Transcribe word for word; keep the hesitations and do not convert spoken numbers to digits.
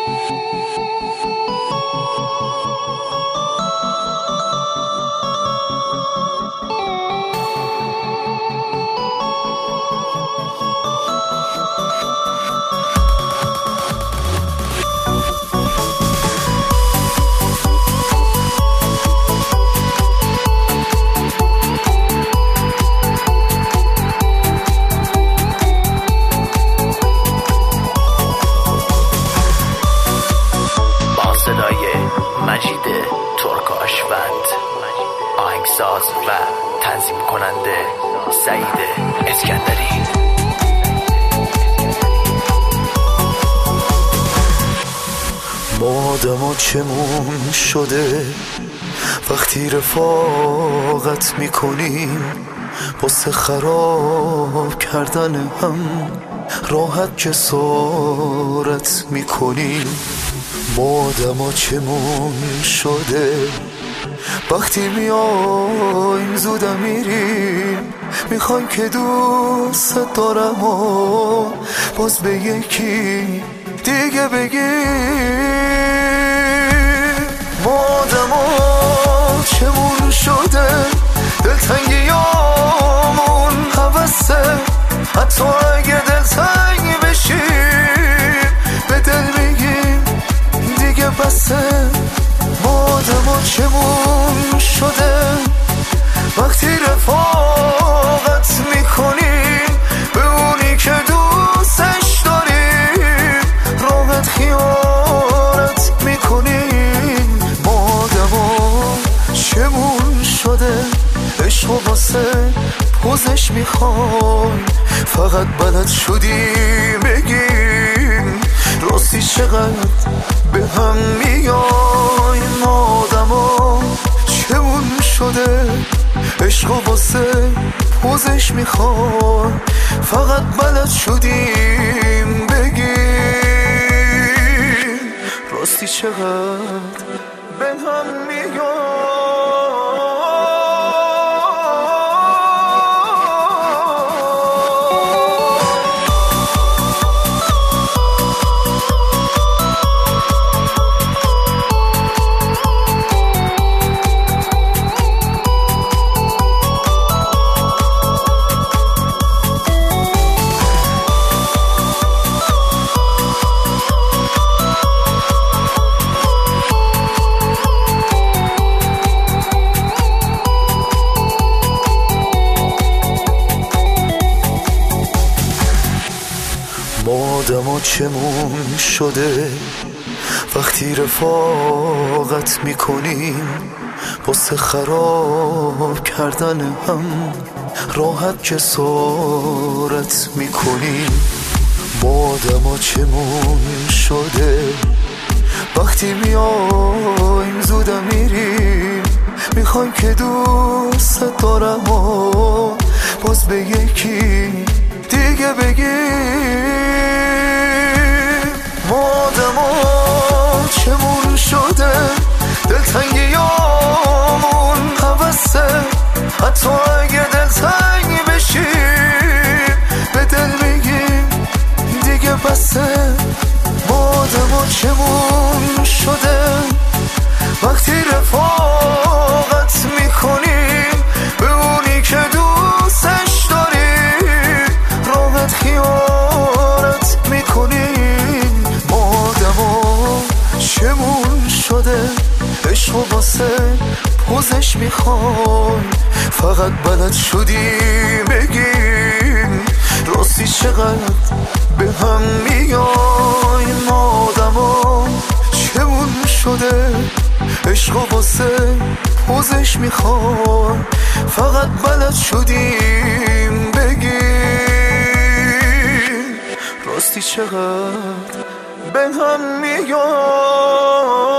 مجید ترکاشوند، آهنگساز و تنظیم کننده سعید اسکندری. ما آدما چمون شده وقتی رفاقت میکنیم، واسه خراب کردن هم راحت جسارت میکنیم. ما آدما چمون شده وقتی میایم زودم میریم، میخوایم که دوست دارم و باز به یکی دیگه بگیم. ما آدما چمون شده دلتنگیامون حوثه، حتی اگه دلتنگ بشیم به دل میگیم دیگه بسه. ما آدما چمون شده وقتی رفاقت میکنیم به اونی که دوستش داریم، راحت خیانت میکنیم. ما آدما چمون شده عشق و واسه پوزش میخوایم، فقط بلد شدیم بگیم راستی چقدر به هم میایم. ما آدما چمون شده عشق و واسه پوزش میخوایم، فقط بلد شدیم بگیم راستی چقدر به هم میایم. ما آدما چمون شده وقتی رفاقت میکنیم، واسه خراب کردن هم راحت جسارت میکنیم. ما آدما چمون شده وقتی میایم زودم میریم، میخوایم که دوست دارم و باز به یکی دیگه بگیم. ما آدما چمون شده دلتنگیامون حوثه، حتی اگه دلتنگ بشیم به دل میگیم دیگه بسه. ما آدما چمون شده وقتی رفاقت میکنیم به اونی که دوستش داریم، راحت خیانت میکنیم. ما آدما چمون شده عشق و واسه پوزش میخوایم، فقط بلد شدیم بگیم راستی چقدر به هم میایم. ما آدما چمون شده عشق و واسه پوزش میخوایم، فقط بلد شدیم بگیم راستی چقدر به هم میایم.